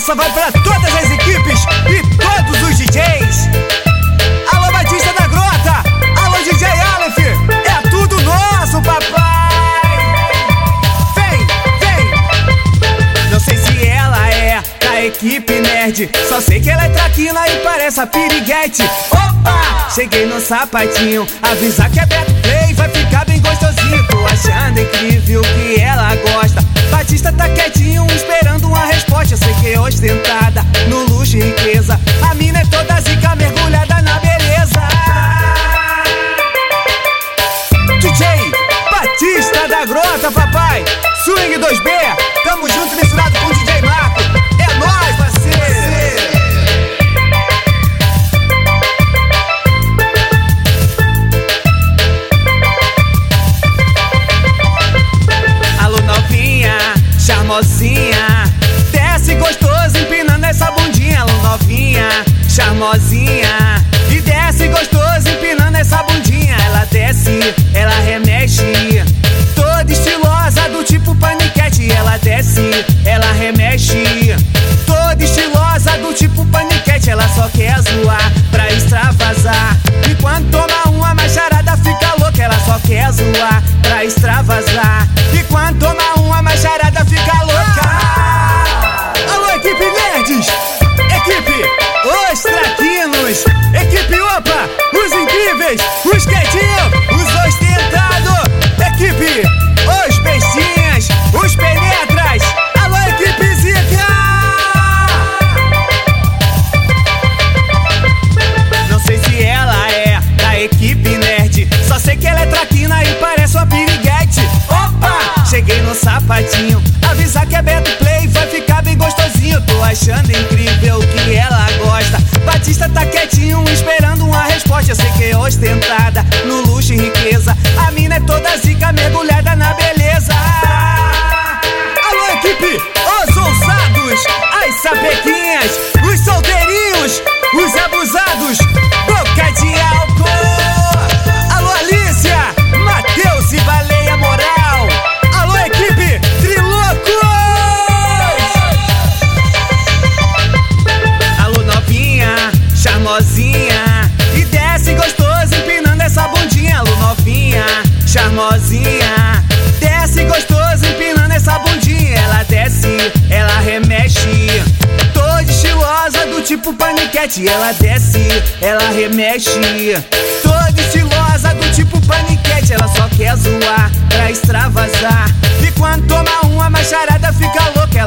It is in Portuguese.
Essa vai pra todas as equipes e todos os DJs. Alô, Batista da Grota, alô, DJ Aleph, é tudo nosso, papai. Vem, vem. Não sei se ela é da equipe nerd, só sei que ela é traquina e parece a piriguete. Opa, cheguei no sapatinho, avisar que é Beto Play, vai ficar bem gostosinho. Tô achando incrível que ela gosta. Batista tá quietinho, esperando uma resposta. Eu sei que é ostentada, no luxo e riqueza. A mina é toda zica, mergulhada na beleza. DJ Batista da Grota, papai. Swing 2B, tamo junto misturado com o DJ Marco. É nóis, parceiro. Charmosinha, desce gostoso empinando essa bundinha. Alô, novinha, charmosinha, e desce gostoso empinando essa bundinha. Ela desce, ela remexe, toda estilosa do tipo paniquete. Ela desce, ela remexe, toda estilosa do tipo paniquete. Ela só quer zoar pra extravasar, e quando toma uma macharada fica louca. Ela só quer zoar pra extravasar, e quando toma uma macharada fica louca. Alô, equipe nerds, equipe os traquinos, equipe opa, os incríveis, os quietinhos, os ostentados, equipe os bestinhas, os penetras. Alô, equipe zica. Não sei se ela é da equipe nerd, só sei que ela é traquina e parece uma piriguete. Opa, cheguei no sapatinho, avisar que é Beto Play, vai ficar bem gostosinho. Tô achando incrível que ela gosta. Batista tá quietinho, esperando uma resposta. Eu sei que é ostentada, no luxo e riqueza. A mina é toda zica, mergulhada na beleza. Alô, equipe, os ousados, as sapequinhas, os solteirinhos, os abusados, boca de álcool. Alô, Alicia, Matheus e Baleia Moral. Alô, equipe Trilocos. Alô, novinha, charmosinha, e desce gostoso empinando essa bundinha. Alô, novinha, charmosinha, desce gostoso empinando essa bundinha. Ela desce, ela remexe, toda estilosa do tipo paniquete. Ela desce, ela remexe, toda estilosa do tipo paniquete. Ela só quer zoar pra extravasar, e quando toma uma macharada fica louca.